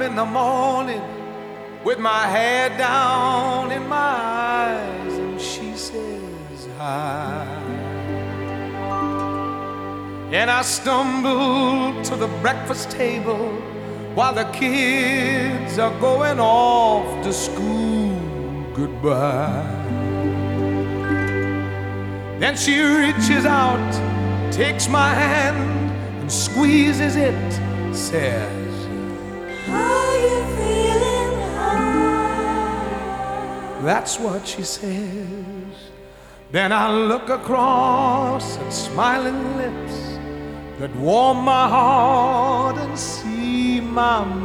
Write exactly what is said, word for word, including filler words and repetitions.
in the morning with my head down in my eyes, and she says hi. And I stumble to the breakfast table while the kids are going off to school goodbye. Then she reaches out, takes my hand and squeezes it, says, "How you feeling, high?" That's what she says. Then I look across at smiling lips that warm my heart and see my